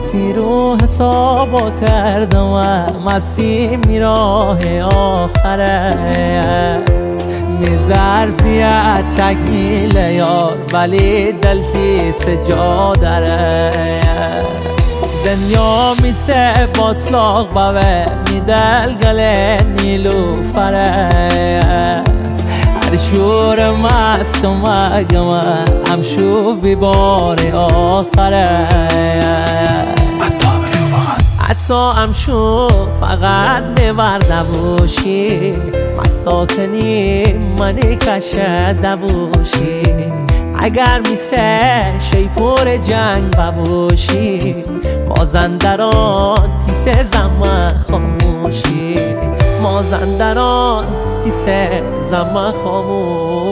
تیرو حسابا کردم و مسیم میراه آخره ظرفیت تکمیل یار ولی دلتی سجا داره دنیا میسه باطلاق باوه میدل گله نیلو فره هر شور مست و مگمه همشو بی بار آخره حتی همشو فقط ببرده باشی مساکنی منی کشده باشی اگر میسه شیپور جنگ باشی مازندران تیسه زمان خاموشی مازندران تیسه زمان خاموشی